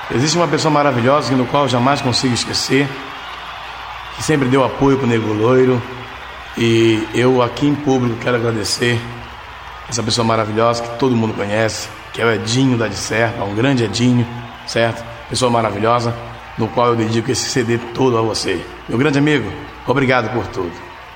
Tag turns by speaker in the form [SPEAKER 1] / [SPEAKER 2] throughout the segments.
[SPEAKER 1] Existe uma pessoa maravilhosa no qual eu jamais consigo esquecer, que sempre deu apoio pro Nego Loiro. E eu aqui em público quero agradecer essa pessoa maravilhosa que todo mundo conhece, que é o Edinho da de Serpa, um grande Edinho, certo? Pessoa maravilhosa, no qual eu dedico esse CD todo a você. Meu grande amigo, obrigado por tudo.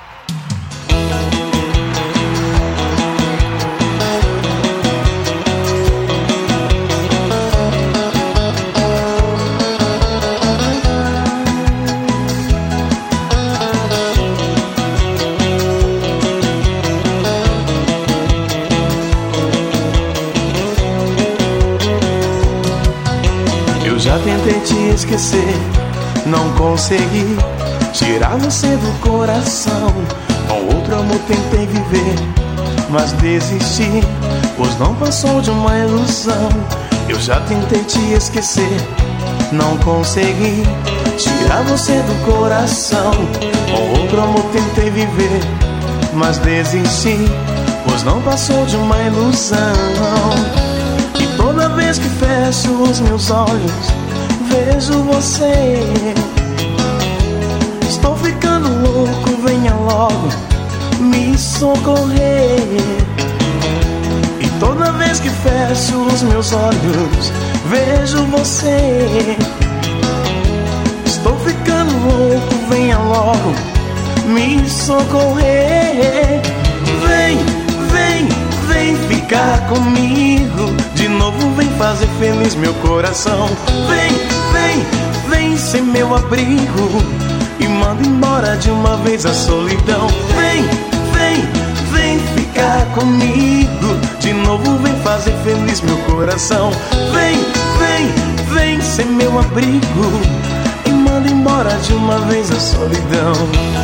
[SPEAKER 2] Já tentei te esquecer, não consegui tirar você do coração. Com outro amor tentei viver, mas desisti, pois não passou de uma ilusão. Eu já tentei te esquecer, não consegui tirar você do coração. Com outro amor tentei viver, mas desisti, pois não passou de uma ilusão. E toda vez que fecho os meus olhos, vejo você. Estou ficando louco, venha logo me socorrer. E toda vez que fecho os meus olhos, vejo você. Estou ficando louco, venha logo me socorrer. Vem, vem, vem ficar comigo. De novo vem fazer feliz meu coração. Vem, vem, vem ser meu abrigo e manda embora de uma vez a solidão. Vem, vem, vem ficar comigo. De novo vem fazer feliz meu coração. Vem, vem, vem ser meu abrigo e manda embora de uma vez a solidão.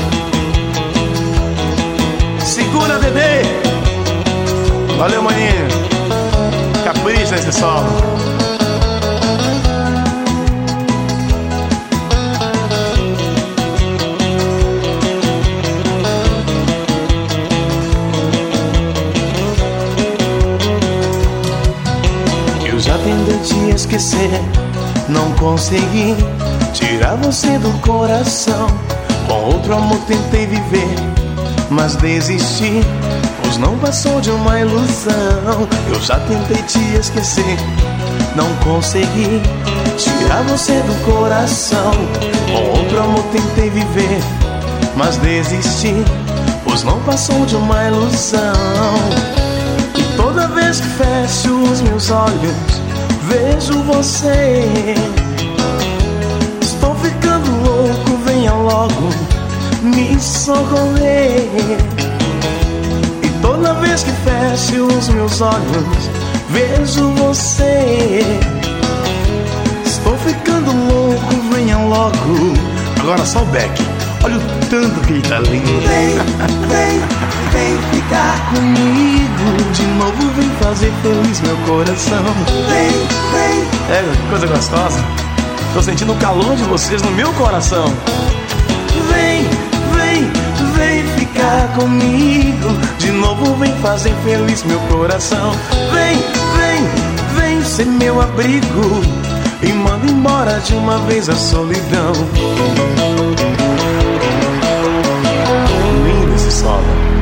[SPEAKER 2] Segura, Dedê.
[SPEAKER 1] Valeu, maninho. Capricha nesse solo.
[SPEAKER 2] Eu já tentei te esquecer, não consegui tirar você do coração. Com outro amor tentei viver, mas desisti, pois não passou de uma ilusão. Eu já tentei te esquecer, não consegui tirar você do coração. Com outro amor tentei viver, mas desisti, pois não passou de uma ilusão. E toda vez que fecho os meus olhos, vejo você. Estou ficando louco, venha logo me socorrer. E toda vez que fecho os meus olhos, vejo você. Estou ficando louco, venha logo.
[SPEAKER 1] Agora só o Beck. Olha o tanto que ele tá lindo.
[SPEAKER 2] Vem, vem, vem ficar comigo. De novo vem fazer feliz meu coração. Vem, vem.
[SPEAKER 1] É, que coisa gostosa. Tô sentindo o calor de vocês no meu coração.
[SPEAKER 2] Vem, vem, vem ficar comigo. De novo vem fazer feliz meu coração. Vem, vem, vem ser meu abrigo e manda embora de uma vez a solidão.
[SPEAKER 1] Lindo esse solo.